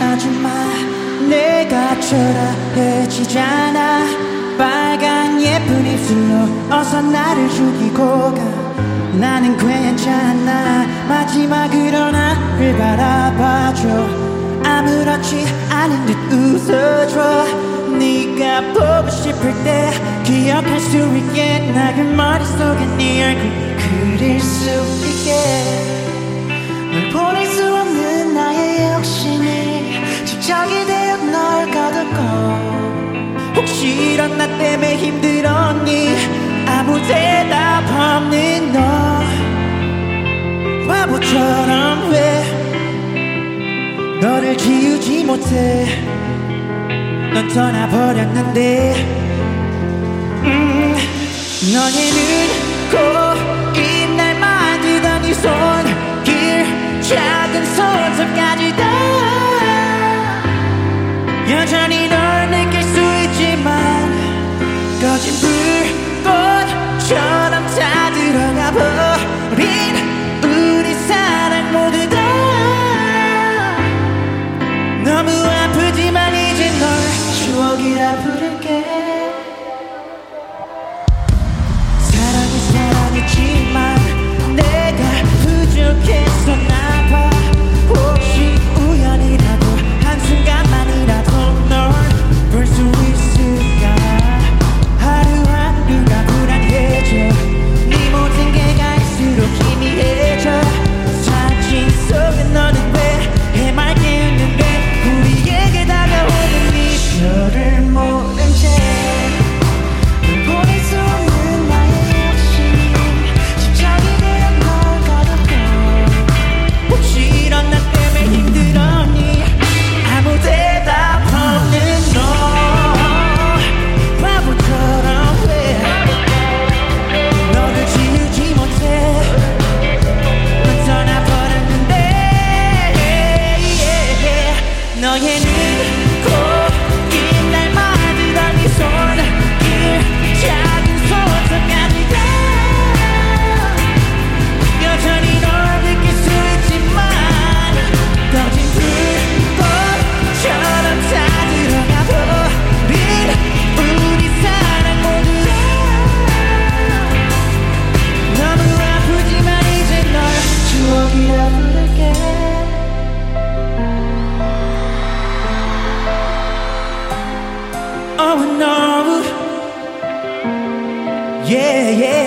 하지마. 내가 초라해지잖아. 빨간 예쁜 입술로 어서 나를 죽이고 가. 나는 괜찮아. 마지막으로 나를 바라봐줘. 아무렇지 않은 듯 웃어줘. 네가 보고 싶을 때 기억할 수 있게 나 그 머릿속에 네 얼굴 그릴 수 있게. 널 보낼 수 없는 나의 욕심이 집착이 되어 널 가득고. 혹시 이런 나 때문에 힘들었니. 아무 대답 없는 너 바보처럼 왜 너를 지우지 못해. 넌 떠나버렸는데. 너에는 꼭 이날 만지던 이 손길 작은 손톱까지 다 여전히 널 느낄 수 있지만 꺼진 불꽃처럼 다 들어가 버린 우리 사랑 모두 다 너무 아프지만 이제 널 추억이라 부를게. 사랑이 사랑이지만 내가 부족했었나봐. 혹시 우연이라도 한순간만이라도 널 볼 수 있을까. 하루하루가 불안해져. 네 모든 게 갈수록 희미해져. 사진 속에 너는 왜 해맑게 웃는데 우리에게 다가오는 미소를 모른 채 널 보낼 수 없는 나의 욕심 집착이 되어 널 가뒀고. 혹시 이런 나 때문에 힘들었니. 아무 대답 없는 너 바보처럼 왜 너를 지우지 못해. 넌 떠나버렸는데. 너에는 꼭 이날 만지던 이 손길 작은 손톱까지 다 여전히 널 느낄 수 있지만 꺼진 불꽃처럼 다 들어가 버린 우리 사랑 모두 다 너무 아프지만 이제 널 추억이라 부를게. Oh no, yeah, yeah.